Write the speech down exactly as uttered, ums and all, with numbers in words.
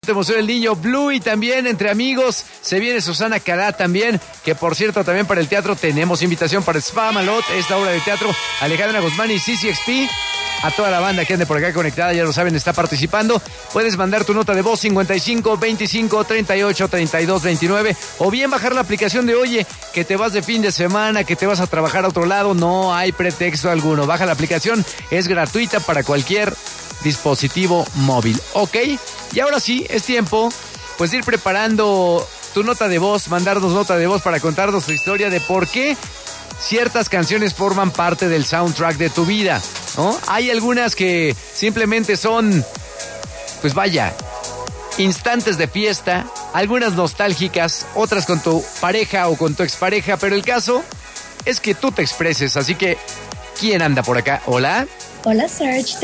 Te emociona el niño Blue y también entre amigos se viene Susana Cará también, que por cierto también para el teatro tenemos invitación para Spamalot, esta obra de teatro. Alejandra Guzmán y C C X P, a toda la banda que ande por acá conectada, ya lo saben, está participando. Puedes mandar tu nota de voz cincuenta y cinco, veinticinco, treinta y ocho, treinta y dos, veintinueve, o bien bajar la aplicación de Oye, que te vas de fin de semana, que te vas a trabajar a otro lado, no hay pretexto alguno. Baja la aplicación, es gratuita para cualquier dispositivo móvil, ¿ok? Y ahora sí, es tiempo pues de ir preparando tu nota de voz, mandarnos nota de voz para contarnos tu historia de por qué ciertas canciones forman parte del soundtrack de tu vida, ¿no? Hay algunas que simplemente son, pues vaya, instantes de fiesta, algunas nostálgicas, otras con tu pareja o con tu expareja, pero el caso es que tú te expreses, así que, ¿quién anda por acá? ¿Hola? Hola, Serge.